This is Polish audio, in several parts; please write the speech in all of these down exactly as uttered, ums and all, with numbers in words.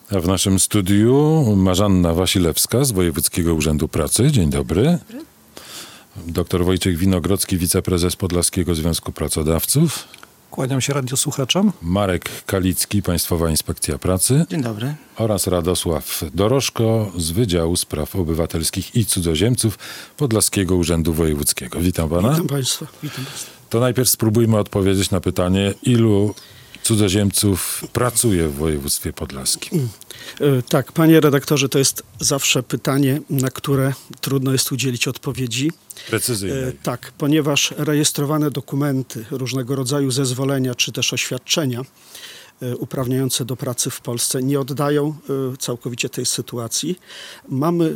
A w naszym studiu Marzanna Wasilewska z Wojewódzkiego Urzędu Pracy. Dzień dobry. Dobry. Doktor Wojciech Winogrodzki, wiceprezes Podlaskiego Związku Pracodawców. Kłaniam się radiosłuchaczom. Marek Kalicki, Państwowa Inspekcja Pracy. Dzień dobry. Oraz Radosław Dorożko z Wydziału Spraw Obywatelskich i Cudzoziemców Podlaskiego Urzędu Wojewódzkiego. Witam pana. Witam państwa. Witam państwa. To najpierw spróbujmy odpowiedzieć na pytanie, ilu cudzoziemców pracuje w województwie podlaskim? Mm. Tak, panie redaktorze, to jest zawsze pytanie, na które trudno jest udzielić odpowiedzi. Precyzyjnej. Tak, ponieważ rejestrowane dokumenty, różnego rodzaju zezwolenia czy też oświadczenia uprawniające do pracy w Polsce nie oddają całkowicie tej sytuacji. Mamy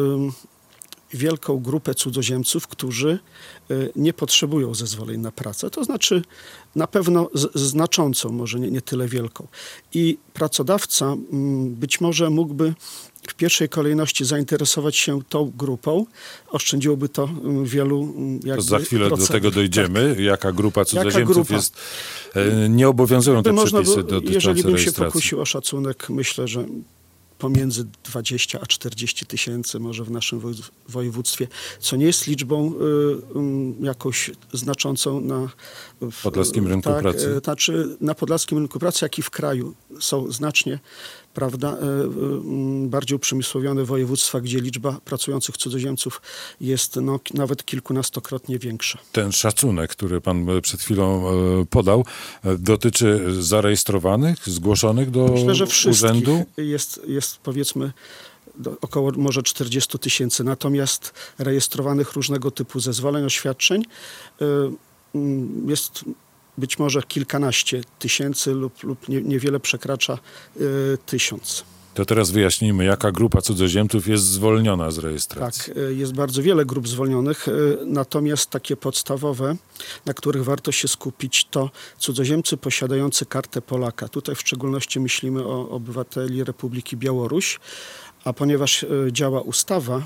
wielką grupę cudzoziemców, którzy nie potrzebują zezwoleń na pracę. To znaczy na pewno z, znaczącą, może nie, nie tyle wielką. I pracodawca być może mógłby w pierwszej kolejności zainteresować się tą grupą. Oszczędziłoby to wielu jakby To za chwilę procent. do tego dojdziemy. Tak. Jaka grupa cudzoziemców Jaka grupa? jest... Nie obowiązują te można przepisy by, dotyczące jeżeli bym się rejestracji. pokusił o szacunek, myślę, że pomiędzy dwadzieścia a czterdzieści tysięcy może w naszym województwie, co nie jest liczbą y, y, jakąś znaczącą na w, podlaskim rynku tak, pracy. Znaczy na podlaskim rynku pracy, jak i w kraju są znacznie, prawda, y, y, bardziej uprzemysłowione województwa, gdzie liczba pracujących cudzoziemców jest no, nawet kilkunastokrotnie większa. Ten szacunek, który pan przed chwilą podał, dotyczy zarejestrowanych, zgłoszonych do Myślę, że urzędu? Jest, jest powiedzmy do, około może czterdzieści tysięcy, natomiast rejestrowanych różnego typu zezwoleń, oświadczeń y, y, jest być może kilkanaście tysięcy lub, lub nie, niewiele przekracza y, tysiąc. To teraz wyjaśnijmy, jaka grupa cudzoziemców jest zwolniona z rejestracji. Tak, jest bardzo wiele grup zwolnionych, natomiast takie podstawowe, na których warto się skupić, to cudzoziemcy posiadający kartę Polaka. Tutaj w szczególności myślimy o obywateli Republiki Białoruś, a ponieważ działa ustawa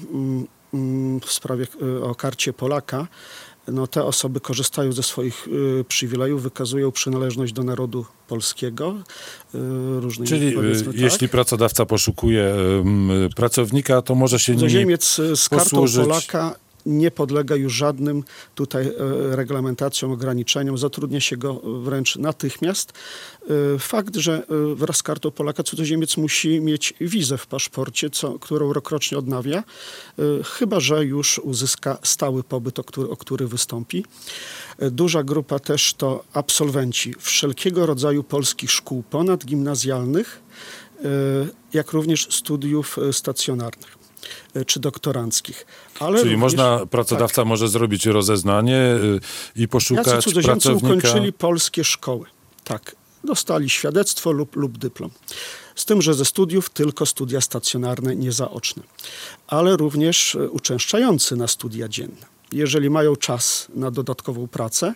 w sprawie o karcie Polaka, no te osoby korzystają ze swoich y, przywilejów, wykazują przynależność do narodu polskiego. Y, różnej, Czyli y, jeśli tak. pracodawca poszukuje y, pracownika, to może się Cudzoziemiec nimi z kartą posłużyć. Polaka nie podlega już żadnym tutaj e, reglamentacjom, ograniczeniom. Zatrudnia się go wręcz natychmiast. E, fakt, że e, wraz z kartą Polaka cudzoziemiec musi mieć wizę w paszporcie, co, którą rokrocznie odnawia, e, chyba że już uzyska stały pobyt, o który, o który wystąpi. E, duża grupa też to absolwenci wszelkiego rodzaju polskich szkół ponadgimnazjalnych, e, jak również studiów stacjonarnych czy doktoranckich. Ale Czyli również, można, pracodawca tak. może zrobić rozeznanie i poszukać Jacy cudzoziemcy pracownika. ukończyli polskie szkoły. Tak, dostali świadectwo lub, lub dyplom. Z tym, że ze studiów tylko studia stacjonarne, niezaoczne. Ale również uczęszczający na studia dzienne. Jeżeli mają czas na dodatkową pracę,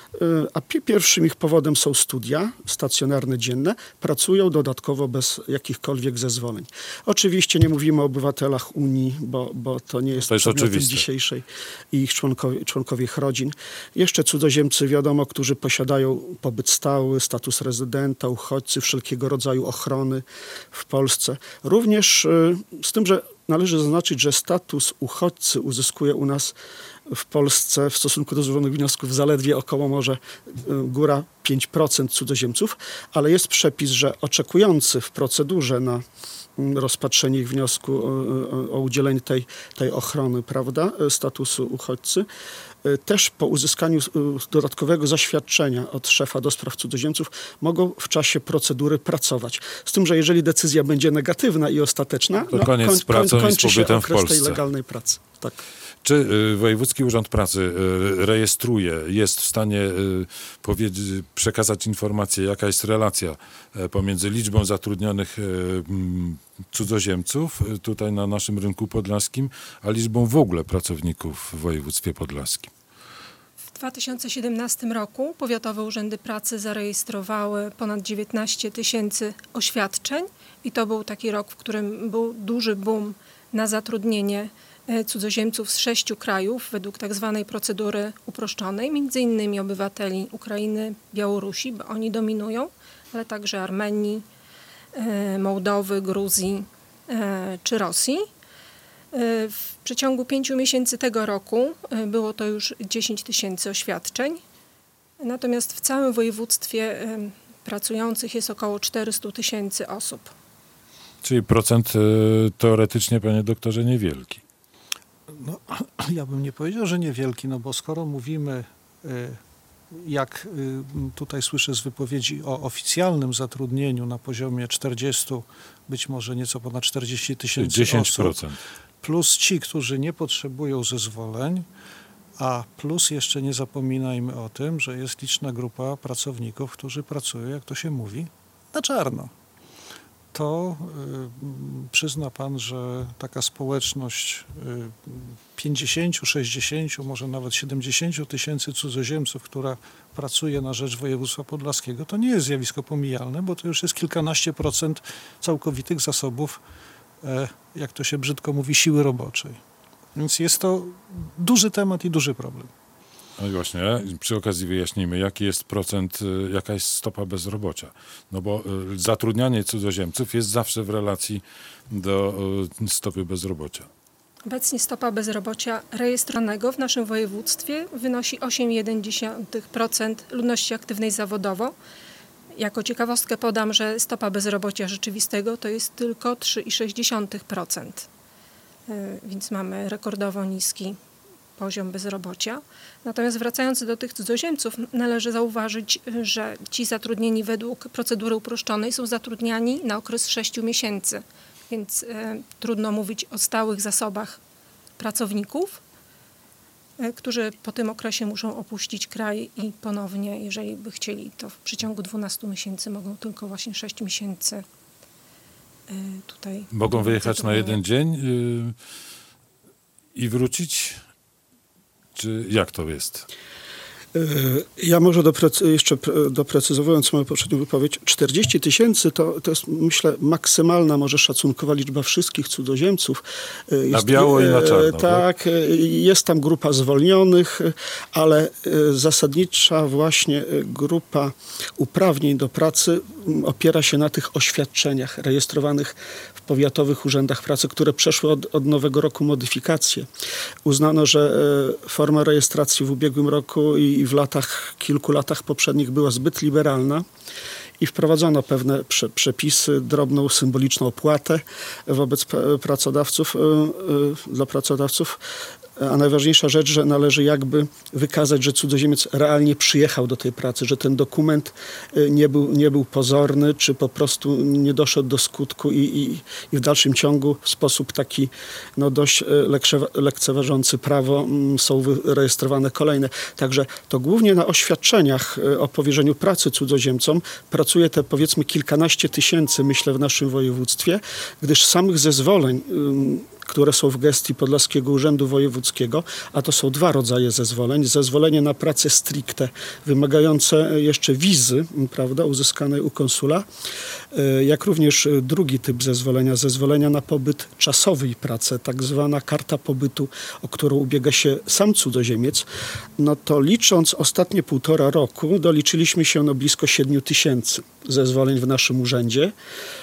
a pierwszym ich powodem są studia stacjonarne, dzienne, pracują dodatkowo bez jakichkolwiek zezwoleń. Oczywiście nie mówimy o obywatelach Unii, bo, bo to nie jest, to jest przedmiotem oczywiste. dzisiejszej i ich członkowie, członkowie ich rodzin. Jeszcze cudzoziemcy, wiadomo, którzy posiadają pobyt stały, status rezydenta, uchodźcy, wszelkiego rodzaju ochrony w Polsce. Również z tym, że należy zaznaczyć, że status uchodźcy uzyskuje u nas w Polsce w stosunku do złożonych wniosków zaledwie około może góra pięć procent cudzoziemców, ale jest przepis, że oczekujący w procedurze na rozpatrzenie ich wniosku o, o, o udzielenie tej, tej ochrony, prawda, statusu uchodźcy, też po uzyskaniu dodatkowego zaświadczenia od szefa do spraw cudzoziemców mogą w czasie procedury pracować. Z tym, że jeżeli decyzja będzie negatywna i ostateczna, to no, koniec koń, z pracą koń, i z kończy się pobytem w okres Polsce. tej legalnej pracy. Tak. Czy y, Wojewódzki Urząd Pracy y, rejestruje, jest w stanie y, powiedzieć, przekazać informację, jaka jest relacja y, pomiędzy liczbą zatrudnionych y, y, cudzoziemców y, tutaj na naszym rynku podlaskim, a liczbą w ogóle pracowników w województwie podlaskim? W dwa tysiące siedemnastym roku powiatowe urzędy pracy zarejestrowały ponad dziewiętnaście tysięcy oświadczeń i to był taki rok, w którym był duży boom na zatrudnienie cudzoziemców z sześciu krajów według tak zwanej procedury uproszczonej, między innymi obywateli Ukrainy, Białorusi, bo oni dominują, ale także Armenii, Mołdowy, Gruzji czy Rosji. W przeciągu pięciu miesięcy tego roku było to już dziesięć tysięcy oświadczeń. Natomiast w całym województwie pracujących jest około czterysta tysięcy osób. Czyli procent teoretycznie, panie doktorze, niewielki. No, ja bym nie powiedział, że niewielki, no bo skoro mówimy, jak tutaj słyszę z wypowiedzi o oficjalnym zatrudnieniu na poziomie czterdziestu, być może nieco ponad czterdziestu tysięcy dziesięć procent. osób, plus ci, którzy nie potrzebują zezwoleń, a plus jeszcze nie zapominajmy o tym, że jest liczna grupa pracowników, którzy pracują, jak to się mówi, na czarno. To y, przyzna pan, że taka społeczność y, pięćdziesięciu, sześćdziesięciu, może nawet siedemdziesięciu tysięcy cudzoziemców, która pracuje na rzecz województwa podlaskiego, to nie jest zjawisko pomijalne, bo to już jest kilkanaście procent całkowitych zasobów, y, jak to się brzydko mówi, siły roboczej. Więc jest to duży temat i duży problem. No i właśnie, przy okazji wyjaśnijmy, jaki jest procent, jaka jest stopa bezrobocia. No bo zatrudnianie cudzoziemców jest zawsze w relacji do stopy bezrobocia. Obecnie stopa bezrobocia rejestrowanego w naszym województwie wynosi osiem przecinek jeden procent ludności aktywnej zawodowo. Jako ciekawostkę podam, że stopa bezrobocia rzeczywistego to jest tylko trzy przecinek sześć procent. Więc mamy rekordowo niski poziom bezrobocia. Natomiast wracając do tych cudzoziemców, należy zauważyć, że ci zatrudnieni według procedury uproszczonej są zatrudniani na okres sześciu miesięcy, więc e, trudno mówić o stałych zasobach pracowników, e, którzy po tym okresie muszą opuścić kraj i ponownie, jeżeli by chcieli, to w przeciągu dwunastu miesięcy mogą tylko właśnie sześć miesięcy e, tutaj... Mogą wyjechać na jeden dzień yy, i wrócić? Czy jak to jest? Ja może doprecy- jeszcze doprecyzowując moją poprzednią wypowiedź, czterdzieści tysięcy to, to jest, myślę, maksymalna może szacunkowa liczba wszystkich cudzoziemców. Na jest, biało i na czarno. Tak, tak, jest tam grupa zwolnionych, ale zasadnicza właśnie grupa uprawnień do pracy opiera się na tych oświadczeniach rejestrowanych w powiatowych urzędach pracy, które przeszły od, od nowego roku modyfikacje. Uznano, że forma rejestracji w ubiegłym roku i i w latach, kilku latach poprzednich była zbyt liberalna i wprowadzono pewne prze, przepisy, drobną, symboliczną opłatę wobec pracodawców, dla pracodawców. A najważniejsza rzecz, że należy jakby wykazać, że cudzoziemiec realnie przyjechał do tej pracy, że ten dokument nie był, nie był pozorny, czy po prostu nie doszedł do skutku i, i, i w dalszym ciągu w sposób taki no, dość lekceważący prawo są rejestrowane kolejne. Także to głównie na oświadczeniach o powierzeniu pracy cudzoziemcom pracuje te powiedzmy kilkanaście tysięcy, myślę, w naszym województwie, gdyż samych zezwoleń, które są w gestii Podlaskiego Urzędu Wojewódzkiego, a to są dwa rodzaje zezwoleń. Zezwolenie na pracę stricte, wymagające jeszcze wizy, prawda, uzyskanej u konsula, jak również drugi typ zezwolenia, zezwolenia na pobyt czasowy i pracę, tak zwana karta pobytu, o którą ubiega się sam cudzoziemiec. No to licząc ostatnie półtora roku, doliczyliśmy się no blisko siedmiu tysięcy zezwoleń w naszym urzędzie.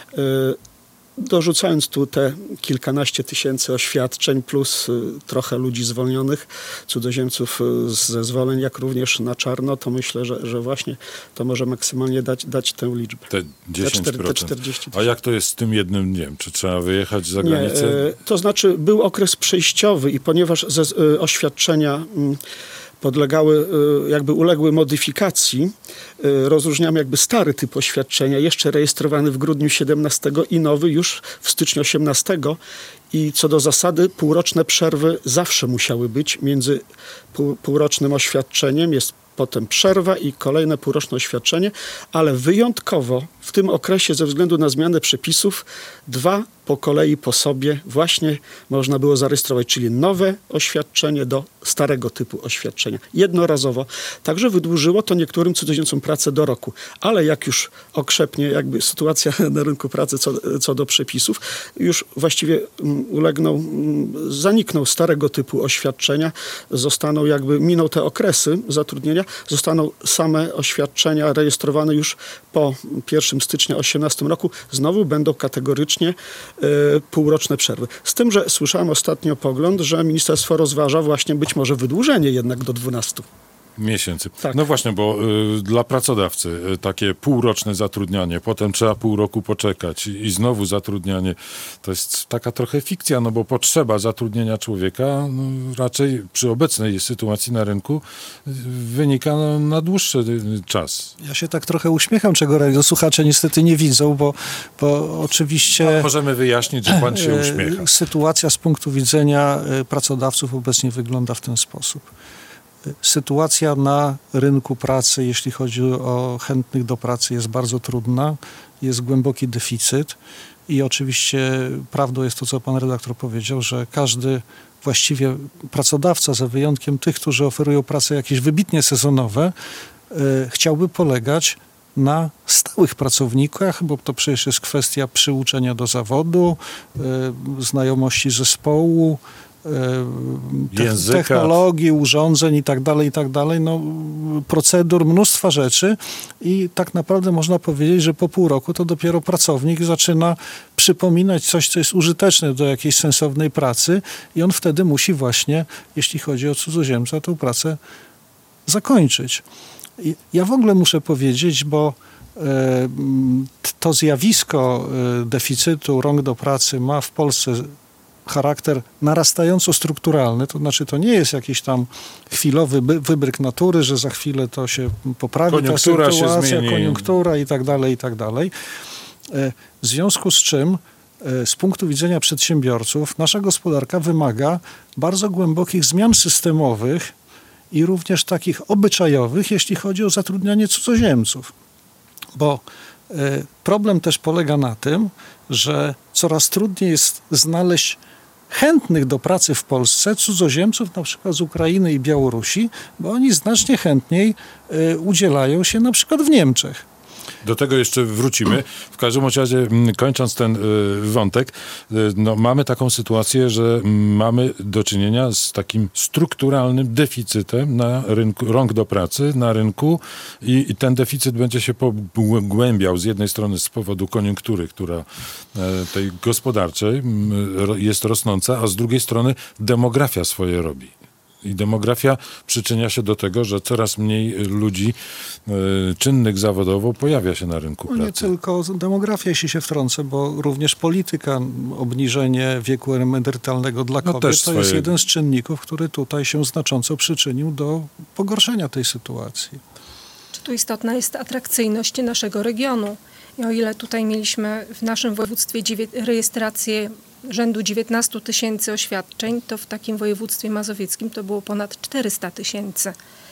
Dorzucając tu te kilkanaście tysięcy oświadczeń plus y, trochę ludzi zwolnionych, cudzoziemców y, z zezwoleń, jak również na czarno, to myślę, że, że właśnie to może maksymalnie dać, dać tę liczbę. Te dziesięć procent. Te czterdzieści tysięcy. A jak to jest z tym jednym dniem? Czy trzeba wyjechać za Nie, granicę? y, to znaczy był okres przejściowy i ponieważ ze, y, oświadczenia y, podlegały, jakby uległy modyfikacji. Rozróżniamy jakby stary typ oświadczenia, jeszcze rejestrowany w grudniu siedemnastego i nowy już w styczniu osiemnastego. I co do zasady półroczne przerwy zawsze musiały być między pół, półrocznym oświadczeniem, jest potem przerwa i kolejne półroczne oświadczenie, ale wyjątkowo w tym okresie ze względu na zmianę przepisów dwa po kolei po sobie właśnie można było zarejestrować, czyli nowe oświadczenie do starego typu oświadczenia. Jednorazowo. Także wydłużyło to niektórym cudzoziemcom pracę do roku. Ale jak już okrzepnie jakby sytuacja na rynku pracy co, co do przepisów, już właściwie ulegną, zanikną starego typu oświadczenia, zostaną jakby, miną te okresy zatrudnienia, zostaną same oświadczenia rejestrowane już po pierwszego stycznia dwa tysiące osiemnastego roku. Znowu będą kategorycznie y, półroczne przerwy. Z tym, że słyszałem ostatnio pogląd, że ministerstwo rozważa właśnie być może wydłużenie jednak do dwunastu miesięcy. Tak. No właśnie, bo y, dla pracodawcy y, takie półroczne zatrudnianie, potem trzeba pół roku poczekać i, i znowu zatrudnianie, to jest taka trochę fikcja, no bo potrzeba zatrudnienia człowieka no, raczej przy obecnej sytuacji na rynku y, wynika na, na dłuższy y, czas. Ja się tak trochę uśmiecham, czego słuchacze niestety nie widzą, bo, bo oczywiście... A możemy wyjaśnić, że pan się uśmiecha. Sytuacja z punktu widzenia pracodawców obecnie wygląda w ten sposób. Sytuacja na rynku pracy, jeśli chodzi o chętnych do pracy, jest bardzo trudna. Jest głęboki deficyt i oczywiście prawdą jest to, co pan redaktor powiedział, że każdy właściwie pracodawca, za wyjątkiem tych, którzy oferują pracę jakieś wybitnie sezonowe, chciałby polegać na stałych pracownikach, bo to przecież jest kwestia przyuczenia do zawodu, znajomości zespołu, Języka. technologii, urządzeń i tak dalej, i tak dalej, no, procedur, mnóstwa rzeczy i tak naprawdę można powiedzieć, że po pół roku to dopiero pracownik zaczyna przypominać coś, co jest użyteczne do jakiejś sensownej pracy i on wtedy musi właśnie, jeśli chodzi o cudzoziemca, tę pracę zakończyć. I ja w ogóle muszę powiedzieć, bo e, to zjawisko e, deficytu rąk do pracy ma w Polsce charakter narastająco strukturalny, to znaczy to nie jest jakiś tam chwilowy wybryk natury, że za chwilę to się poprawi koniunktura ta sytuacja, się zmieni. koniunktura i tak dalej, i tak dalej. W związku z czym z punktu widzenia przedsiębiorców nasza gospodarka wymaga bardzo głębokich zmian systemowych i również takich obyczajowych, jeśli chodzi o zatrudnianie cudzoziemców. Bo problem też polega na tym, że coraz trudniej jest znaleźć chętnych do pracy w Polsce cudzoziemców, na przykład z Ukrainy i Białorusi, bo oni znacznie chętniej y, udzielają się na przykład w Niemczech. Do tego jeszcze wrócimy. W każdym razie, kończąc ten y, wątek, y, no, mamy taką sytuację, że mamy do czynienia z takim strukturalnym deficytem na rynku, rąk do pracy na rynku i, i ten deficyt będzie się pogłębiał z jednej strony z powodu koniunktury, która y, tej gospodarczej y, jest rosnąca, a z drugiej strony demografia swoje robi. I demografia przyczynia się do tego, że coraz mniej ludzi y, czynnych zawodowo pojawia się na rynku No pracy. nie tylko demografia, jeśli się wtrącę, bo również polityka, obniżenie wieku emerytalnego dla No kobiet, też to swoje... jest jeden z czynników, który tutaj się znacząco przyczynił do pogorszenia tej sytuacji. Czy tu istotna jest atrakcyjność naszego regionu? I o ile tutaj mieliśmy w naszym województwie dziewię- rejestrację rzędu dziewiętnaście tysięcy oświadczeń, to w takim województwie mazowieckim to było ponad czterysta tysięcy.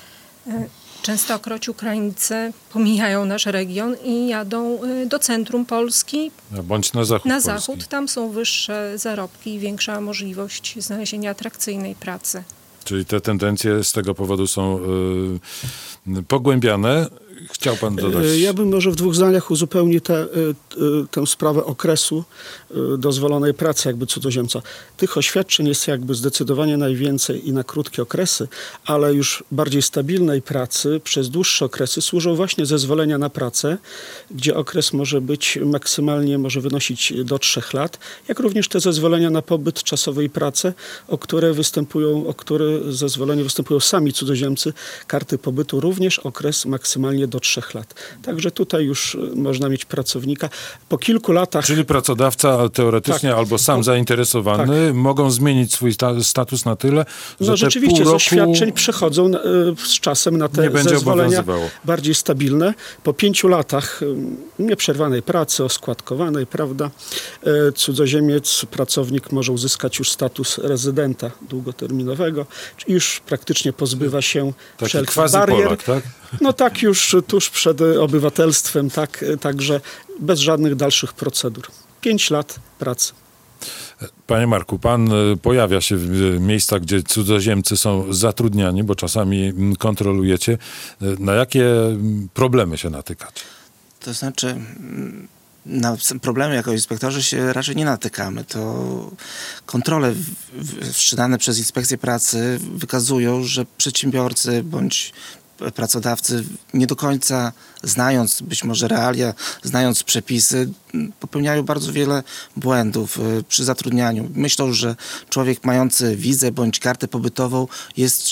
Częstokroć Ukraińcy pomijają nasz region i jadą do centrum Polski. Bądź na zachód Na Polski. zachód, tam są wyższe zarobki i większa możliwość znalezienia atrakcyjnej pracy. Czyli te tendencje z tego powodu są y, pogłębiane. Chciał pan dodać? Ja bym może w dwóch zdaniach uzupełnił tę, tę sprawę okresu dozwolonej pracy jakby cudzoziemca. Tych oświadczeń jest jakby zdecydowanie najwięcej i na krótkie okresy, ale już bardziej stabilnej pracy przez dłuższe okresy służą właśnie zezwolenia na pracę, gdzie okres może być maksymalnie, może wynosić do trzech lat, jak również te zezwolenia na pobyt czasowy i pracę, o które występują, o które zezwolenie występują sami cudzoziemcy, karty pobytu, również okres maksymalnie do trzech lat. Także tutaj już można mieć pracownika. Po kilku latach... Czyli pracodawca teoretycznie tak, albo sam po, zainteresowany tak. mogą zmienić swój sta- status na tyle, że no, rzeczywiście pół roku z oświadczeń przechodzą y, z czasem na te nie będzie zezwolenia obowiązywało. bardziej stabilne. Po pięciu latach y, nieprzerwanej pracy, oskładkowanej, prawda, y, cudzoziemiec, pracownik może uzyskać już status rezydenta długoterminowego, czyli już praktycznie pozbywa się Taki wszelkich quasi barier. Polak, tak? No tak już tuż przed obywatelstwem, tak, także bez żadnych dalszych procedur. Pięć lat pracy. Panie Marku, pan pojawia się w miejscach, gdzie cudzoziemcy są zatrudniani, bo czasami kontrolujecie. Na jakie problemy się natykacie? To znaczy, na problemy jako inspektorzy się raczej nie natykamy. To kontrole wszczynane przez Inspekcję Pracy wykazują, że przedsiębiorcy bądź pracodawcy nie do końca znając być może realia, znając przepisy, popełniają bardzo wiele błędów przy zatrudnianiu. Myślą, że człowiek mający wizę bądź kartę pobytową jest,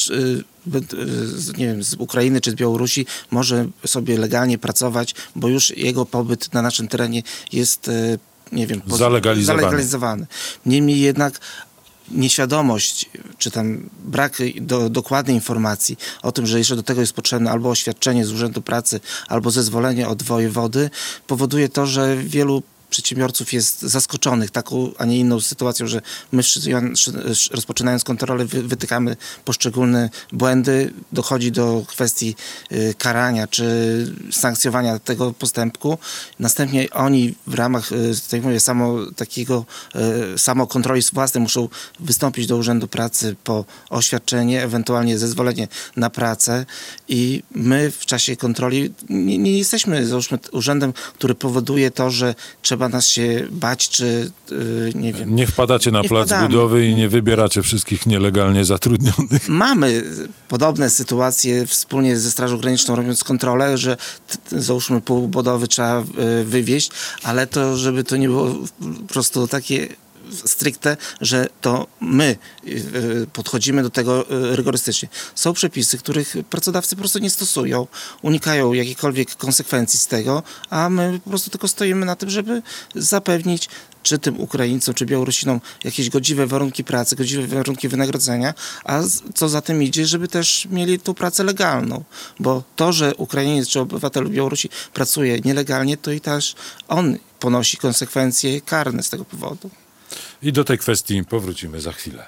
nie wiem, z Ukrainy czy z Białorusi, może sobie legalnie pracować, bo już jego pobyt na naszym terenie jest, nie wiem, zalegalizowany. zalegalizowany. Niemniej jednak nieświadomość, czy tam brak do, dokładnej informacji o tym, że jeszcze do tego jest potrzebne albo oświadczenie z Urzędu Pracy, albo zezwolenie od wojewody, powoduje to, że wielu przedsiębiorców jest zaskoczonych taką, a nie inną sytuacją, że my rozpoczynając kontrolę wy, wytykamy poszczególne błędy, dochodzi do kwestii y, karania czy sankcjonowania tego postępku. Następnie oni w ramach y, tak mówię, samo, takiego y, samokontroli własnej muszą wystąpić do Urzędu Pracy po oświadczenie, ewentualnie zezwolenie na pracę i my w czasie kontroli nie, nie jesteśmy załóżmy urzędem, który powoduje to, że trzeba nas się bać, czy yy, nie wiem. Nie wpadacie na nie plac wpadamy. budowy i nie wybieracie wszystkich nielegalnie zatrudnionych. Mamy podobne sytuacje wspólnie ze Strażą Graniczną, robiąc kontrolę, że t, załóżmy pół budowy trzeba y, wywieźć, ale to, żeby to nie było po prostu takie stricte, że to my podchodzimy do tego rygorystycznie. Są przepisy, których pracodawcy po prostu nie stosują, unikają jakichkolwiek konsekwencji z tego, a my po prostu tylko stoimy na tym, żeby zapewnić czy tym Ukraińcom, czy Białorusinom jakieś godziwe warunki pracy, godziwe warunki wynagrodzenia, a co za tym idzie, żeby też mieli tą pracę legalną. Bo to, że Ukrainiec czy obywatel Białorusi pracuje nielegalnie, to i też on ponosi konsekwencje karne z tego powodu. I do tej kwestii powrócimy za chwilę.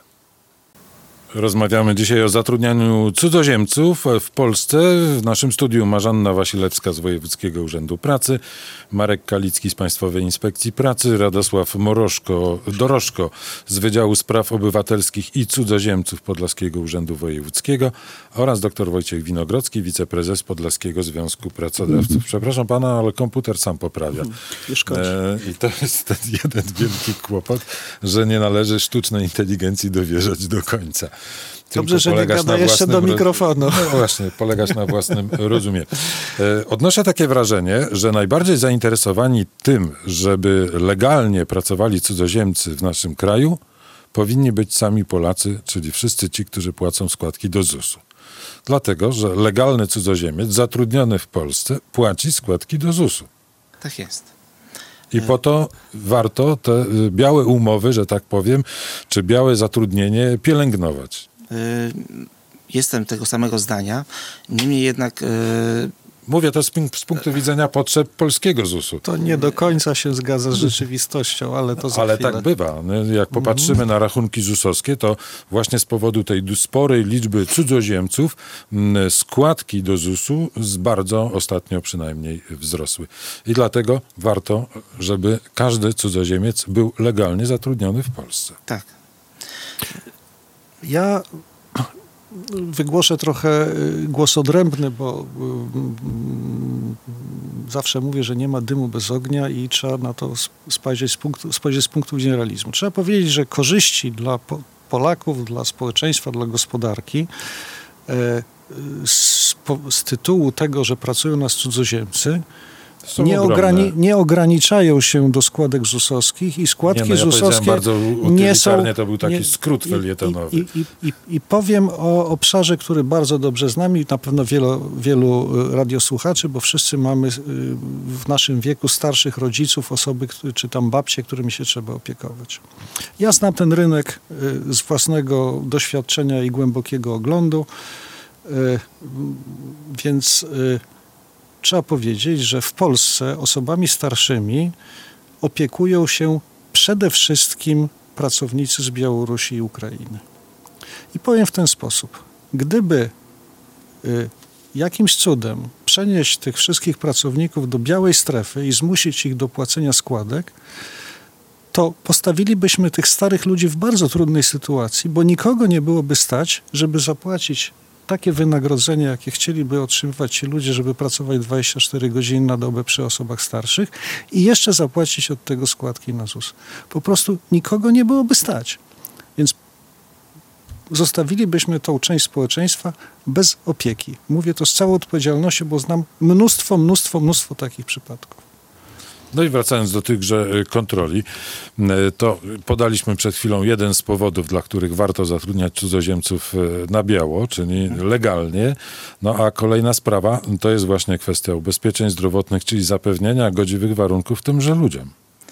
Rozmawiamy dzisiaj o zatrudnianiu cudzoziemców w Polsce. W naszym studiu Marzanna Wasilewska z Wojewódzkiego Urzędu Pracy, Marek Kalicki z Państwowej Inspekcji Pracy, Radosław Morożko, Dorożko z Wydziału Spraw Obywatelskich i Cudzoziemców Podlaskiego Urzędu Wojewódzkiego oraz dr Wojciech Winogrodzki, wiceprezes Podlaskiego Związku Pracodawców. Przepraszam pana, ale komputer sam poprawia. Nie szkodzi. E, I to jest ten jeden wielki kłopot, że nie należy sztucznej inteligencji dowierzać do końca. Dobrze, że nie gada jeszcze do mikrofonu. No właśnie, polegać na własnym rozumie. E, odnoszę takie wrażenie, że najbardziej zainteresowani tym, żeby legalnie pracowali cudzoziemcy w naszym kraju, powinni być sami Polacy, czyli wszyscy ci, którzy płacą składki do zusu. Dlatego, że legalny cudzoziemiec zatrudniony w Polsce płaci składki do zusu. Tak jest. I po to warto te białe umowy, że tak powiem, czy białe zatrudnienie pielęgnować. Jestem tego samego zdania. Niemniej jednak... Mówię to z, z punktu widzenia potrzeb polskiego zusu. To nie do końca się zgadza z rzeczywistością, ale to za Ale chwilę. tak bywa. Jak popatrzymy mm. na rachunki zusowskie, to właśnie z powodu tej sporej liczby cudzoziemców składki do zusu z bardzo ostatnio przynajmniej wzrosły. I dlatego warto, żeby każdy cudzoziemiec był legalnie zatrudniony w Polsce. Tak. Ja wygłoszę trochę głos odrębny, bo zawsze mówię, że nie ma dymu bez ognia i trzeba na to spojrzeć z punktu, spojrzeć z punktu widzenia realizmu. Trzeba powiedzieć, że korzyści dla Polaków, dla społeczeństwa, dla gospodarki z, z tytułu tego, że pracują nas cudzoziemcy, Nie, ograni- nie ograniczają się do składek zusowskich i składki nie, no ja zusowskie bardzo nie są... To był taki nie, skrót felietonowy. I, i, i, i powiem o obszarze, który bardzo dobrze znam i na pewno wielu, wielu radiosłuchaczy, bo wszyscy mamy w naszym wieku starszych rodziców, osoby czy tam babcie, którymi się trzeba opiekować. Ja znam ten rynek z własnego doświadczenia i głębokiego oglądu, więc... Trzeba powiedzieć, że w Polsce osobami starszymi opiekują się przede wszystkim pracownicy z Białorusi i Ukrainy. I powiem w ten sposób. Gdyby y, jakimś cudem przenieść tych wszystkich pracowników do białej strefy i zmusić ich do płacenia składek, to postawilibyśmy tych starych ludzi w bardzo trudnej sytuacji, bo nikogo nie byłoby stać, żeby zapłacić takie wynagrodzenie, jakie chcieliby otrzymywać ci ludzie, żeby pracować dwadzieścia cztery godziny na dobę przy osobach starszych i jeszcze zapłacić od tego składki na ZUS. Po prostu nikogo nie byłoby stać. Więc zostawilibyśmy tą część społeczeństwa bez opieki. Mówię to z całą odpowiedzialnością, bo znam mnóstwo, mnóstwo, mnóstwo takich przypadków. No i wracając do tychże kontroli, to podaliśmy przed chwilą jeden z powodów, dla których warto zatrudniać cudzoziemców na biało, czyli legalnie. No a kolejna sprawa to jest właśnie kwestia ubezpieczeń zdrowotnych, czyli zapewnienia godziwych warunków tymże ludziom.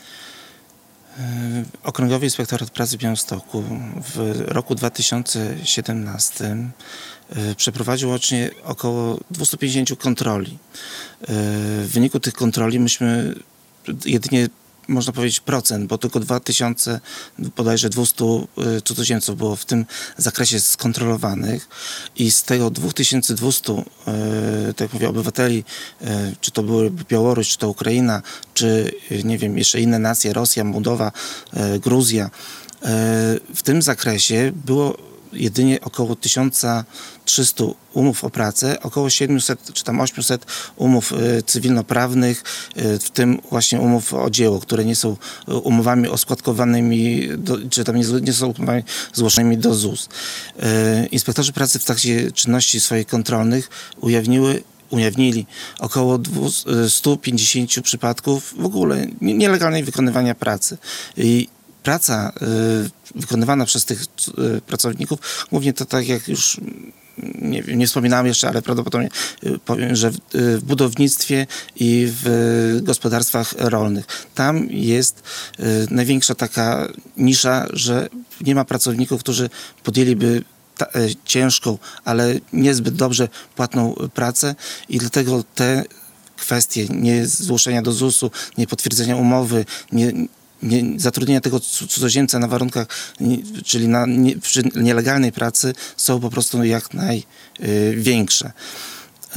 Okręgowy Inspektorat Pracy w Białymstoku w roku dwa tysiące siedemnastym przeprowadził łącznie około dwieście pięćdziesiąt kontroli. W wyniku tych kontroli myśmy jedynie, można powiedzieć, procent, bo tylko dwa tysiące, bodajże dwieście cudzoziemców było w tym zakresie skontrolowanych i z tego dwa tysiące dwieście, tak jak mówię, obywateli, czy to były Białoruś, czy to Ukraina, czy nie wiem, jeszcze inne nacje, Rosja, Mołdowa, Gruzja, w tym zakresie było jedynie około tysiąc trzysta umów o pracę, około siedemset czy tam osiemset umów y, cywilnoprawnych, y, w tym właśnie umów o dzieło, które nie są umowami oskładkowanymi, do, czy tam nie, nie są umowami zgłoszonymi do Z U S. Y, inspektorzy pracy w trakcie czynności swoich kontrolnych ujawniły ujawnili około sto pięćdziesiąt przypadków w ogóle nielegalnej wykonywania pracy. I praca y, wykonywana przez tych y, pracowników, głównie to tak jak już nie, nie wspominałem jeszcze, ale prawdopodobnie y, powiem, że w, y, w budownictwie i w y, gospodarstwach rolnych. Tam jest y, największa taka nisza, że nie ma pracowników, którzy podjęliby ta, y, ciężką, ale niezbyt dobrze płatną pracę i dlatego te kwestie nie zgłoszenia do Z U S u, nie potwierdzenia umowy, nie Nie, zatrudnienia tego cudzoziemca na warunkach, nie, czyli na, nie, przy nielegalnej pracy są po prostu jak największe. Y,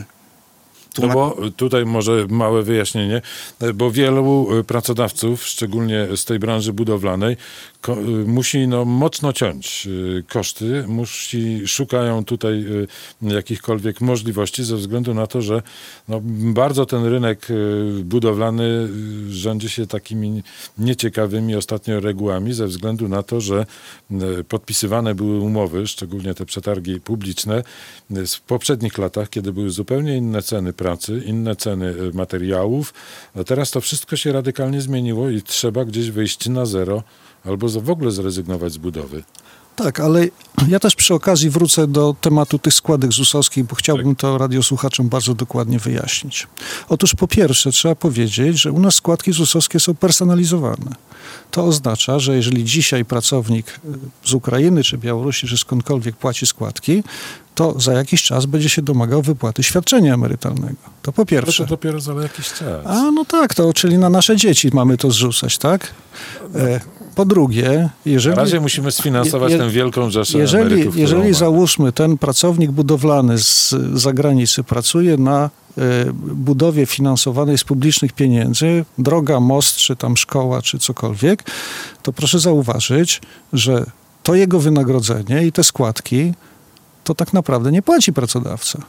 No bo tutaj może małe wyjaśnienie, bo wielu pracodawców, szczególnie z tej branży budowlanej, ko- musi no, mocno ciąć koszty, musi, szukają tutaj jakichkolwiek możliwości ze względu na to, że no, bardzo ten rynek budowlany rządzi się takimi nieciekawymi ostatnio regułami ze względu na to, że podpisywane były umowy, szczególnie te przetargi publiczne w poprzednich latach, kiedy były zupełnie inne ceny pracy, inne ceny materiałów, a teraz to wszystko się radykalnie zmieniło i trzeba gdzieś wyjść na zero albo w ogóle zrezygnować z budowy. Tak, ale ja też przy okazji wrócę do tematu tych składek Z U S-owskich, bo chciałbym to radiosłuchaczom bardzo dokładnie wyjaśnić. Otóż po pierwsze trzeba powiedzieć, że u nas składki Z U S-owskie są personalizowane. To oznacza, że jeżeli dzisiaj pracownik z Ukrainy, czy Białorusi, czy skądkolwiek płaci składki, to za jakiś czas będzie się domagał wypłaty świadczenia emerytalnego. To po pierwsze. No to dopiero za jakiś czas. A no tak, to czyli na nasze dzieci mamy to zrzucać, tak? E, po drugie, jeżeli... Na razie musimy sfinansować je, tę wielką rzeszę jeżeli, emerytów. Jeżeli załóżmy, ten pracownik budowlany z zagranicy pracuje na y, budowie finansowanej z publicznych pieniędzy, droga, most, czy tam szkoła, czy cokolwiek, to proszę zauważyć, że to jego wynagrodzenie i te składki to tak naprawdę nie płaci pracodawca,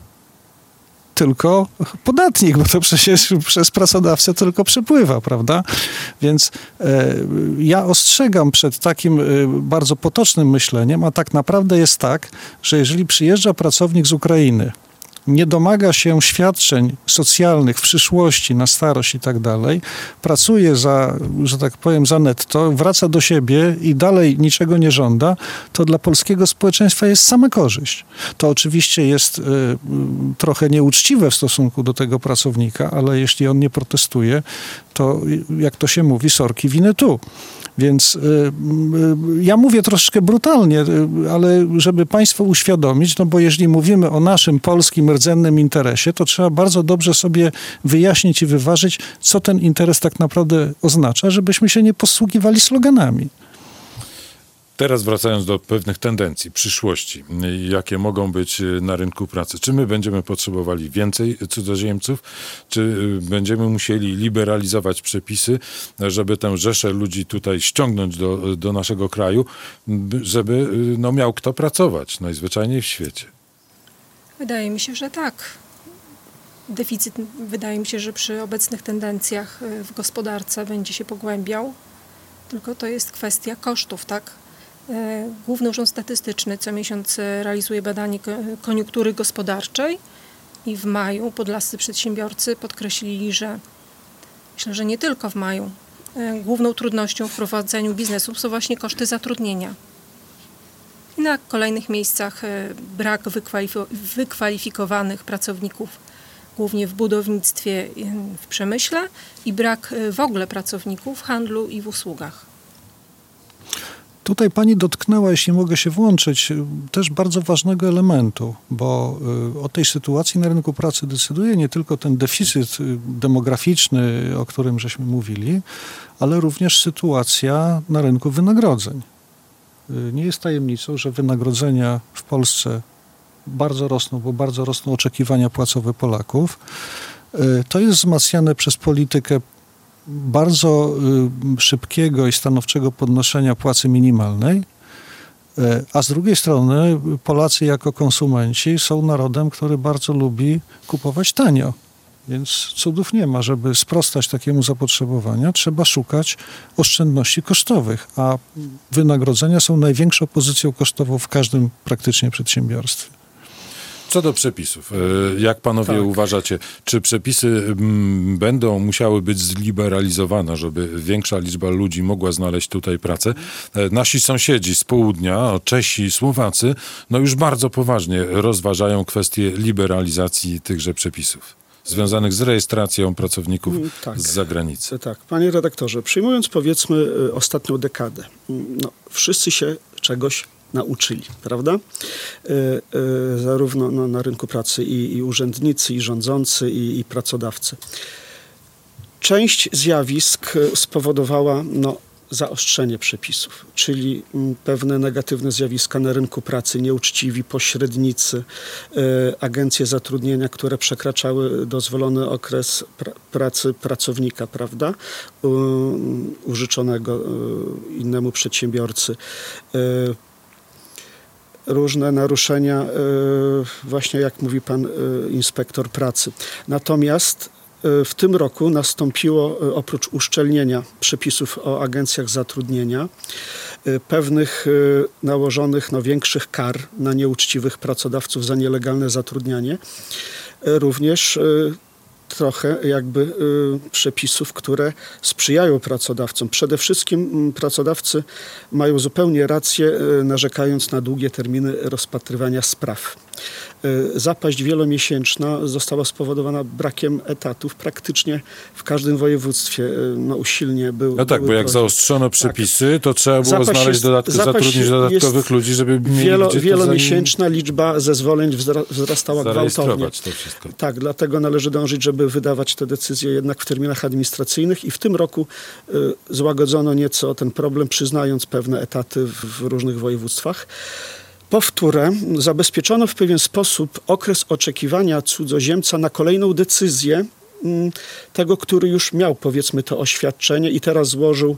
tylko podatnik, bo to przecież przez pracodawcę tylko przepływa, prawda? Więc e, ja ostrzegam przed takim e, bardzo potocznym myśleniem, a tak naprawdę jest tak, że jeżeli przyjeżdża pracownik z Ukrainy, nie domaga się świadczeń socjalnych w przyszłości, na starość i tak dalej, pracuje za, że tak powiem, za netto, wraca do siebie i dalej niczego nie żąda, to dla polskiego społeczeństwa jest sama korzyść. To oczywiście jest y, trochę nieuczciwe w stosunku do tego pracownika, ale jeśli on nie protestuje, to jak to się mówi, sorki winy tu. Więc y, y, ja mówię troszkę brutalnie, y, ale żeby państwu uświadomić, no bo jeżeli mówimy o naszym polskim rdzennym interesie, to trzeba bardzo dobrze sobie wyjaśnić i wyważyć, co ten interes tak naprawdę oznacza, żebyśmy się nie posługiwali sloganami. Teraz wracając do pewnych tendencji, przyszłości, jakie mogą być na rynku pracy. Czy my będziemy potrzebowali więcej cudzoziemców, czy będziemy musieli liberalizować przepisy, żeby tę rzeszę ludzi tutaj ściągnąć do, do naszego kraju, żeby no, miał kto pracować najzwyczajniej w świecie? Wydaje mi się, że tak. Deficyt, wydaje mi się, że przy obecnych tendencjach w gospodarce będzie się pogłębiał, tylko to jest kwestia kosztów, tak? Główny Urząd Statystyczny co miesiąc realizuje badanie koniunktury gospodarczej i w maju podlascy przedsiębiorcy podkreślili, że myślę, że nie tylko w maju, główną trudnością w prowadzeniu biznesu są właśnie koszty zatrudnienia. I na kolejnych miejscach brak wykwalif- wykwalifikowanych pracowników, głównie w budownictwie, w przemyśle i brak w ogóle pracowników w handlu i w usługach. Tutaj pani dotknęła, jeśli mogę się włączyć, też bardzo ważnego elementu, bo o tej sytuacji na rynku pracy decyduje nie tylko ten deficyt demograficzny, o którym żeśmy mówili, ale również sytuacja na rynku wynagrodzeń. Nie jest tajemnicą, że wynagrodzenia w Polsce bardzo rosną, bo bardzo rosną oczekiwania płacowe Polaków. To jest wzmacniane przez politykę bardzo szybkiego i stanowczego podnoszenia płacy minimalnej, a z drugiej strony Polacy jako konsumenci są narodem, który bardzo lubi kupować tanio. Więc cudów nie ma, żeby sprostać takiemu zapotrzebowaniu, trzeba szukać oszczędności kosztowych, a wynagrodzenia są największą pozycją kosztową w każdym praktycznie przedsiębiorstwie. Co do przepisów, jak panowie tak. uważacie, czy przepisy m, będą musiały być zliberalizowane, żeby większa liczba ludzi mogła znaleźć tutaj pracę? Nasi sąsiedzi z południa, Czesi i Słowacy, no już bardzo poważnie rozważają kwestię liberalizacji tychże przepisów związanych z rejestracją pracowników tak. z zagranicy. Tak, panie redaktorze, przyjmując powiedzmy ostatnią dekadę, no, wszyscy się czegoś nauczyli, prawda? Y, y, zarówno no, na rynku pracy i, i urzędnicy, i rządzący, i, i pracodawcy. Część zjawisk spowodowała no, zaostrzenie przepisów, czyli m, pewne negatywne zjawiska na rynku pracy, nieuczciwi pośrednicy, y, agencje zatrudnienia, które przekraczały dozwolony okres pra, pracy pracownika, prawda? Y, użyczonego y, innemu przedsiębiorcy. Y, różne naruszenia, właśnie jak mówi pan inspektor pracy. Natomiast w tym roku nastąpiło, oprócz uszczelnienia przepisów o agencjach zatrudnienia, pewnych nałożonych no, większych kar na nieuczciwych pracodawców za nielegalne zatrudnianie, również trochę jakby y, przepisów, które sprzyjają pracodawcom. Przede wszystkim y, pracodawcy mają zupełnie rację, y, narzekając na długie terminy rozpatrywania spraw. Y, zapaść wielomiesięczna została spowodowana brakiem etatów praktycznie w każdym województwie. Y, no usilnie był. No tak, bo jak prośby. zaostrzono przepisy, tak. to trzeba było zapaść znaleźć dodatk- zatrudnić dodatkowych ludzi, żeby mieli wielo, gdzie Wielomiesięczna zanim... liczba zezwoleń wzra- wzrastała gwałtownie. To wszystko. Tak, dlatego należy dążyć, żeby wydawać te decyzje jednak w terminach administracyjnych i w tym roku y, złagodzono nieco ten problem, przyznając pewne etaty w, w różnych województwach. Powtórę, zabezpieczono w pewien sposób okres oczekiwania cudzoziemca na kolejną decyzję y, tego, który już miał powiedzmy to oświadczenie i teraz złożył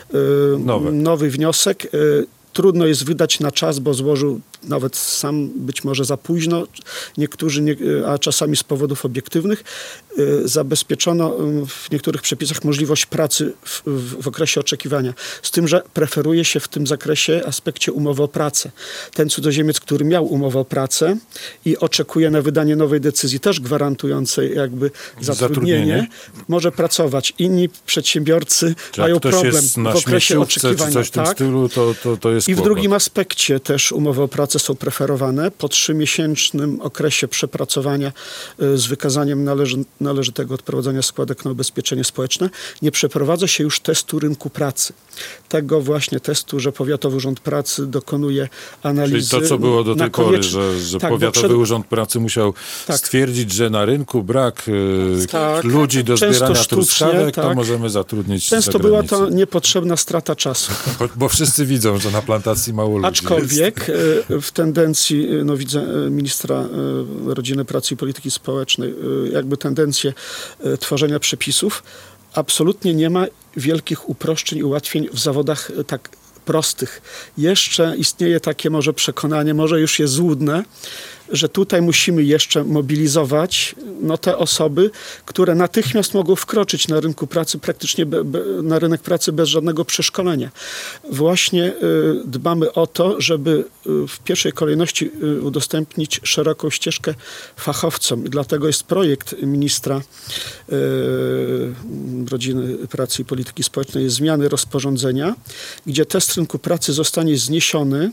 y, nowy wniosek. Y, Trudno jest wydać na czas, bo złożył nawet sam być może za późno, niektórzy, nie, a czasami z powodów obiektywnych. Zabezpieczono w niektórych przepisach możliwość pracy w, w, w okresie oczekiwania. Z tym, że preferuje się w tym zakresie aspekcie umowy o pracę. Ten cudzoziemiec, który miał umowę o pracę i oczekuje na wydanie nowej decyzji, też gwarantującej jakby zatrudnienie, zatrudnienie. może pracować. Inni przedsiębiorcy czy mają problem jest na w okresie oczekiwania. Czy coś w tym tak? stylu, to, to, to jest I w kłopot. drugim aspekcie też umowy o pracę są preferowane. Po trzymiesięcznym okresie przepracowania y, z wykazaniem należy, należytego odprowadzania składek na ubezpieczenie społeczne nie przeprowadza się już testu rynku pracy. Tego właśnie testu, że Powiatowy Urząd Pracy dokonuje analizy. Czyli to, co było do tej koniecznie... pory, że, że tak, Powiatowy przed... Urząd Pracy musiał tak. stwierdzić, że na rynku brak y, tak. ludzi do Często zbierania sztucznie, truskawek, tak. to możemy zatrudnić Często była to niepotrzebna strata czasu. Bo, bo wszyscy widzą, że na plantacji mało ludzi. Aczkolwiek jest. w tendencji, no widzę ministra Rodziny, Pracy i Polityki Społecznej, jakby tendencję tworzenia przepisów, absolutnie nie ma wielkich uproszczeń i ułatwień w zawodach tak prostych. Jeszcze istnieje takie może przekonanie, może już jest złudne, że tutaj musimy jeszcze mobilizować no, te osoby, które natychmiast mogą wkroczyć na rynku pracy, praktycznie be, be, na rynek pracy bez żadnego przeszkolenia. Właśnie y, dbamy o to, żeby y, w pierwszej kolejności y, udostępnić szeroką ścieżkę fachowcom. I dlatego jest projekt ministra y, Rodziny, Pracy i Polityki Społecznej zmiany rozporządzenia, gdzie test rynku pracy zostanie zniesiony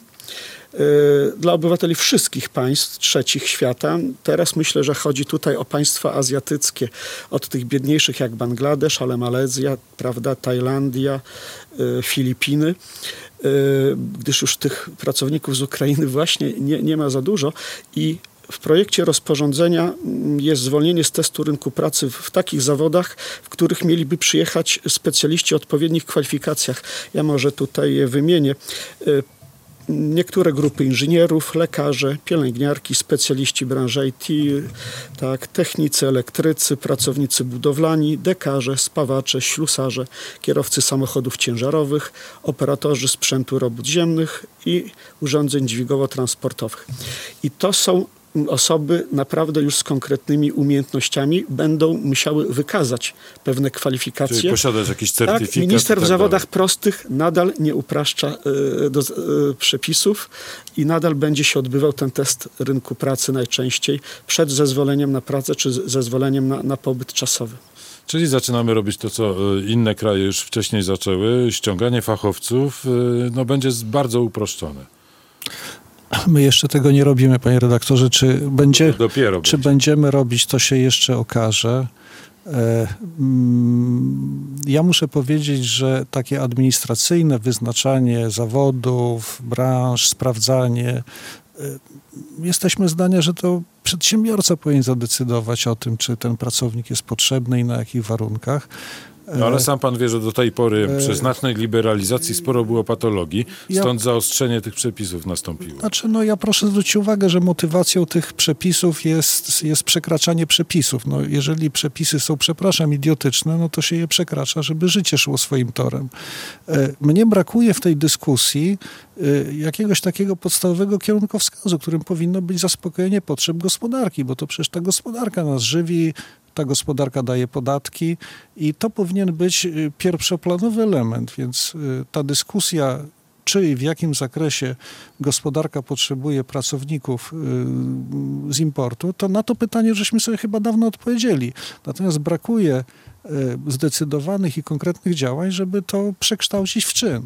dla obywateli wszystkich państw trzecich świata. Teraz myślę, że chodzi tutaj o państwa azjatyckie, od tych biedniejszych jak Bangladesz, ale Malezja, prawda, Tajlandia, Filipiny, gdyż już tych pracowników z Ukrainy właśnie nie, nie ma za dużo i w projekcie rozporządzenia jest zwolnienie z testu rynku pracy w takich zawodach, w których mieliby przyjechać specjaliści o odpowiednich kwalifikacjach. Ja może tutaj je wymienię. Niektóre grupy inżynierów, lekarze, pielęgniarki, specjaliści branży I T, tak, technicy, elektrycy, pracownicy budowlani, dekarze, spawacze, ślusarze, kierowcy samochodów ciężarowych, operatorzy sprzętu robót ziemnych i urządzeń dźwigowo-transportowych. I to są osoby naprawdę już z konkretnymi umiejętnościami będą musiały wykazać pewne kwalifikacje. Czyli posiadać jakiś certyfikat. Tak, minister tak w zawodach dalej. prostych nadal nie upraszcza y, do, y, przepisów i nadal będzie się odbywał ten test rynku pracy najczęściej przed zezwoleniem na pracę czy zezwoleniem na, na pobyt czasowy. Czyli zaczynamy robić to, co inne kraje już wcześniej zaczęły. Ściąganie fachowców no, będzie bardzo uproszczone. My jeszcze tego nie robimy, panie redaktorze. Czy, będzie, Dopiero czy będzie. będziemy robić, to się jeszcze okaże. E, mm, ja muszę powiedzieć, że takie administracyjne wyznaczanie zawodów, branż, sprawdzanie, e, jesteśmy zdania, że to przedsiębiorca powinien zadecydować o tym, czy ten pracownik jest potrzebny i na jakich warunkach. No ale sam pan wie, że do tej pory e... przy znacznej liberalizacji sporo było patologii, stąd ja... zaostrzenie tych przepisów nastąpiło. Znaczy, no ja proszę zwrócić uwagę, że motywacją tych przepisów jest, jest przekraczanie przepisów. No jeżeli przepisy są, przepraszam, idiotyczne, no to się je przekracza, żeby życie szło swoim torem. Mnie brakuje w tej dyskusji jakiegoś takiego podstawowego kierunkowskazu, którym powinno być zaspokojenie potrzeb gospodarki, bo to przecież ta gospodarka nas żywi, ta gospodarka daje podatki i to powinien być pierwszoplanowy element, więc ta dyskusja, czy i w jakim zakresie gospodarka potrzebuje pracowników z importu, to na to pytanie żeśmy sobie chyba dawno odpowiedzieli. Natomiast brakuje zdecydowanych i konkretnych działań, żeby to przekształcić w czyn.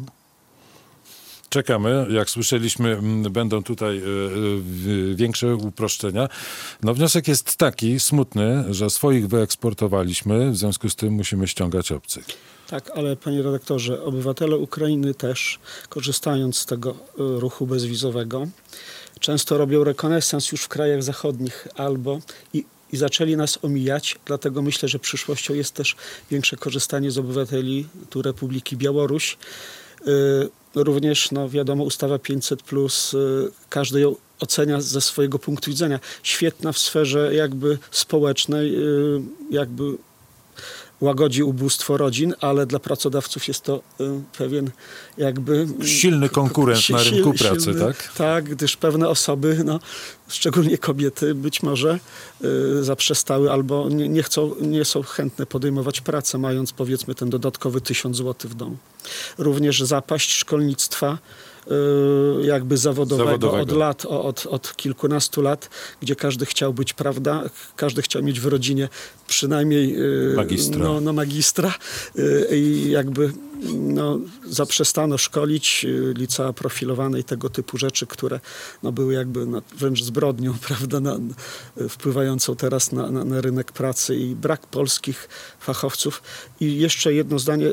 Czekamy. Jak słyszeliśmy, będą tutaj większe uproszczenia. No wniosek jest taki, smutny, że swoich wyeksportowaliśmy, w związku z tym musimy ściągać obcych. Tak, ale panie redaktorze, obywatele Ukrainy też, korzystając z tego ruchu bezwizowego, często robią rekonesans już w krajach zachodnich albo i i zaczęli nas omijać, dlatego myślę, że przyszłością jest też większe korzystanie z obywateli tu Republiki Białoruś. Również, no wiadomo, ustawa pięćset plus, każdy ją ocenia ze swojego punktu widzenia. Świetna w sferze jakby społecznej, jakby łagodzi ubóstwo rodzin, ale dla pracodawców jest to y, pewien jakby... Silny konkurent si, na rynku silny, pracy, tak? Tak, gdyż pewne osoby, no, szczególnie kobiety, być może y, zaprzestały albo nie, nie chcą, nie są chętne podejmować pracy, mając powiedzmy ten dodatkowy tysiąc złotych w domu. Również zapaść szkolnictwa jakby zawodowego, zawodowego. od lat, od, od kilkunastu lat, gdzie każdy chciał być, prawda, każdy chciał mieć w rodzinie przynajmniej magistra, no, no, magistra i jakby no, zaprzestano szkolić, licea profilowane i tego typu rzeczy, które no, były jakby no, wręcz zbrodnią, prawda, na, wpływającą teraz na, na, na rynek pracy i brak polskich fachowców. I jeszcze jedno zdanie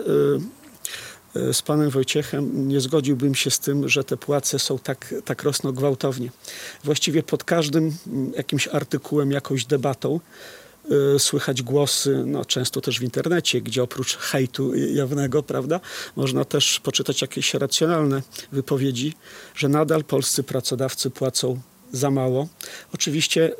z panem Wojciechem, nie zgodziłbym się z tym, że te płace są tak, tak rosną gwałtownie. Właściwie pod każdym jakimś artykułem, jakąś debatą yy, słychać głosy, no często też w internecie, gdzie oprócz hejtu jawnego, prawda, można też poczytać jakieś racjonalne wypowiedzi, że nadal polscy pracodawcy płacą za mało. Oczywiście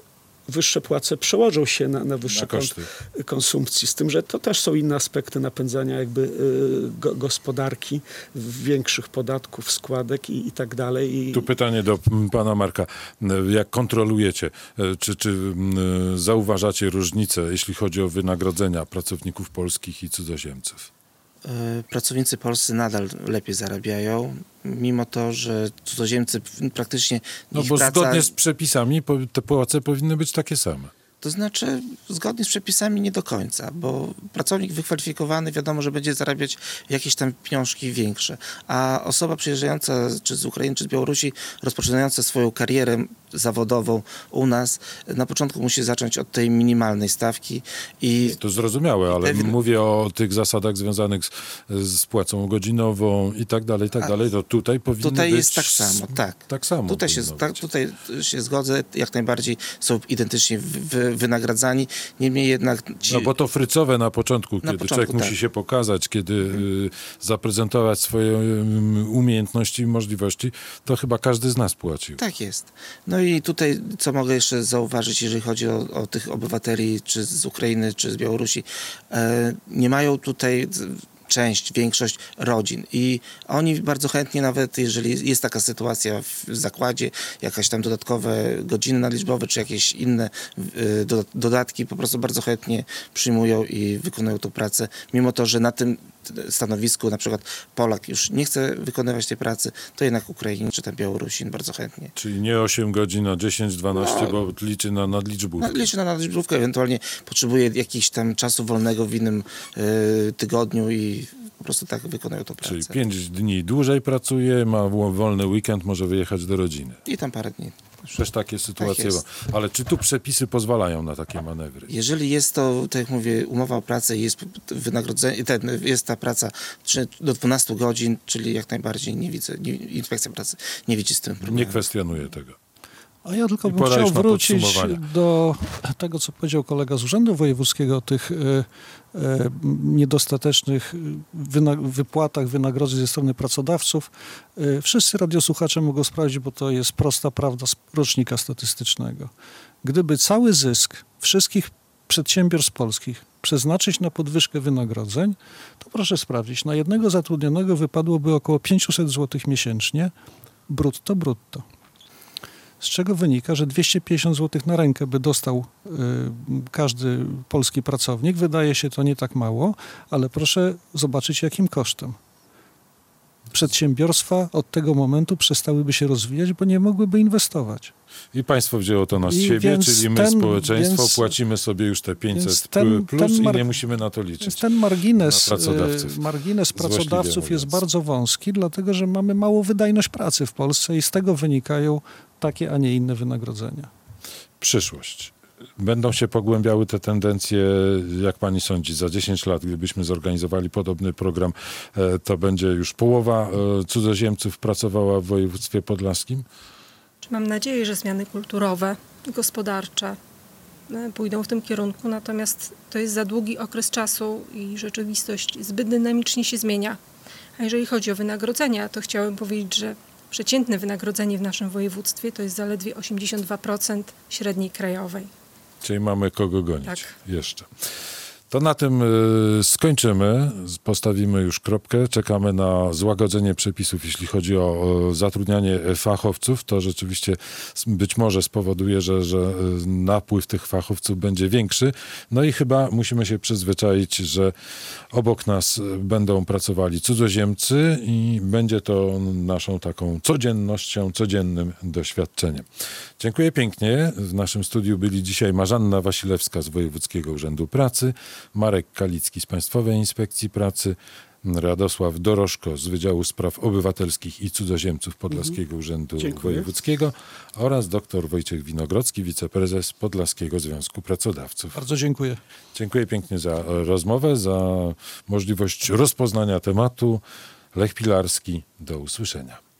wyższe płace przełożą się na, na wyższe Na koszty. kon- konsumpcji, z tym, że to też są inne aspekty napędzania jakby y, go, gospodarki, większych podatków, składek i, i tak dalej. I, Tu pytanie do mm, pana Marka. Jak kontrolujecie, e, czy, czy mm, zauważacie różnice, jeśli chodzi o wynagrodzenia pracowników polskich i cudzoziemców? E, Pracownicy polscy nadal lepiej zarabiają, mimo to, że cudzoziemcy praktycznie No ich bo praca... zgodnie z przepisami po- te płace powinny być takie same. To znaczy, zgodnie z przepisami nie do końca, bo pracownik wykwalifikowany wiadomo, że będzie zarabiać jakieś tam pieniążki większe, a osoba przyjeżdżająca czy z Ukrainy, czy z Białorusi, rozpoczynająca swoją karierę zawodową u nas, na początku musi zacząć od tej minimalnej stawki i To zrozumiałe, ale Te- mówię o tych zasadach związanych z, z płacą godzinową i tak dalej, i tak A dalej. To tutaj powinny tutaj być... jest tak samo, tak. Tak samo. Tutaj się, powinno tak, być. tutaj się zgodzę, jak najbardziej są identycznie wy, wynagradzani, niemniej jednak ci... No bo to frycowe na początku, kiedy początku, człowiek tak. musi się pokazać, kiedy y, zaprezentować swoje y, umiejętności i możliwości, to chyba każdy z nas płacił. Tak jest. No i tutaj, co mogę jeszcze zauważyć, jeżeli chodzi o, o tych obywateli, czy z Ukrainy, czy z Białorusi, e, nie mają tutaj część, większość rodzin i oni bardzo chętnie, nawet jeżeli jest taka sytuacja w zakładzie, jakaś tam dodatkowe godziny nadliczbowe, czy jakieś inne y, do, dodatki, po prostu bardzo chętnie przyjmują i wykonują tą pracę, mimo to, że na tym stanowisku na przykład Polak już nie chce wykonywać tej pracy, to jednak Ukraińczyk czy tam Białorusin bardzo chętnie. Czyli nie osiem godzin, a dziesięć, dwanaście, No. bo liczy na nadliczbówkę. No, liczy na nadliczbówkę, ewentualnie potrzebuje jakichś tam czasu wolnego w innym y, tygodniu i po prostu tak wykonują tą pracę. Czyli pięć dni dłużej pracuje, ma wo- wolny weekend, może wyjechać do rodziny. I tam parę dni. Też takie sytuacje. jest. ma. Ale czy tu przepisy pozwalają na takie manewry? Jeżeli jest to, tak jak mówię, umowa o pracę i jest wynagrodzenie, ten, jest ta praca czy do dwunastu godzin, czyli jak najbardziej nie widzę, nie, inspekcja pracy nie widzi z tym problemu. Nie kwestionuję tego. A ja tylko I bym pora chciał już na wrócić podsumowanie. do tego, co powiedział kolega z Urzędu Wojewódzkiego o tych e, e, niedostatecznych wyna- wypłatach wynagrodzeń ze strony pracodawców. E, wszyscy radiosłuchacze mogą sprawdzić, bo to jest prosta prawda z rocznika statystycznego. Gdyby cały zysk wszystkich przedsiębiorstw polskich przeznaczyć na podwyżkę wynagrodzeń, to proszę sprawdzić, na jednego zatrudnionego wypadłoby około pięćset złotych miesięcznie, brutto, brutto. Z czego wynika, że dwieście pięćdziesiąt złotych na rękę by dostał y, każdy polski pracownik. Wydaje się to nie tak mało, ale proszę zobaczyć jakim kosztem. Przedsiębiorstwa od tego momentu przestałyby się rozwijać, bo nie mogłyby inwestować. I państwo wzięło to na I siebie, więc czyli my, ten- społeczeństwo, więc- płacimy sobie już te pięćset więc ten- plus ten mar- i nie musimy na to Więc liczyć. ten margines, Na pracodawców. y, margines Złośliwie pracodawców jest mówiąc. bardzo wąski, dlatego że mamy małą wydajność pracy w Polsce i z tego wynikają takie, a nie inne wynagrodzenia. Przyszłość. Będą się pogłębiały te tendencje, jak pani sądzi, za dziesięć lat, gdybyśmy zorganizowali podobny program, e, to będzie już połowa e, cudzoziemców pracowała w województwie podlaskim? Mam nadzieję, że zmiany kulturowe, gospodarcze e, pójdą w tym kierunku, natomiast to jest za długi okres czasu i rzeczywistość zbyt dynamicznie się zmienia. A jeżeli chodzi o wynagrodzenia, to chciałabym powiedzieć, że przeciętne wynagrodzenie w naszym województwie to jest zaledwie osiemdziesiąt dwa procent średniej krajowej. Czyli mamy kogo gonić Tak. jeszcze. To na tym y, skończymy. Postawimy już kropkę. Czekamy na złagodzenie przepisów, jeśli chodzi o, o zatrudnianie fachowców. To rzeczywiście s- być może spowoduje, że, że y, napływ tych fachowców będzie większy. No i chyba musimy się przyzwyczaić, że obok nas y, będą pracowali cudzoziemcy i będzie to naszą taką codziennością, codziennym doświadczeniem. Dziękuję pięknie. W naszym studiu byli dzisiaj Marzanna Wasilewska z Wojewódzkiego Urzędu Pracy, Marek Kalicki z Państwowej Inspekcji Pracy, Radosław Dorożko z Wydziału Spraw Obywatelskich i Cudzoziemców Podlaskiego Urzędu Dziękuję. Wojewódzkiego oraz dr Wojciech Winogrodzki, wiceprezes Podlaskiego Związku Pracodawców. Bardzo dziękuję. Dziękuję pięknie za e, rozmowę, za możliwość rozpoznania tematu. Lech Pilarski, do usłyszenia.